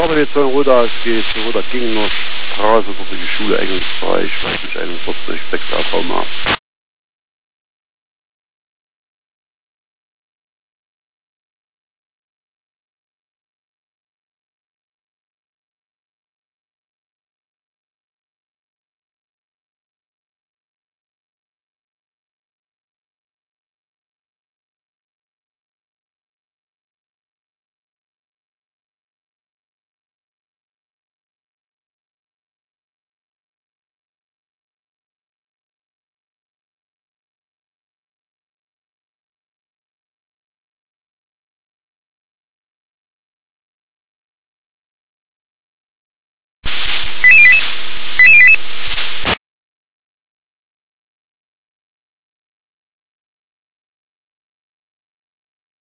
Vater jetzt von Roda ausgeht, Roda ging noch Straße, wo die Schule Engelsbereich, weiß nicht, 41, 6 AVMA.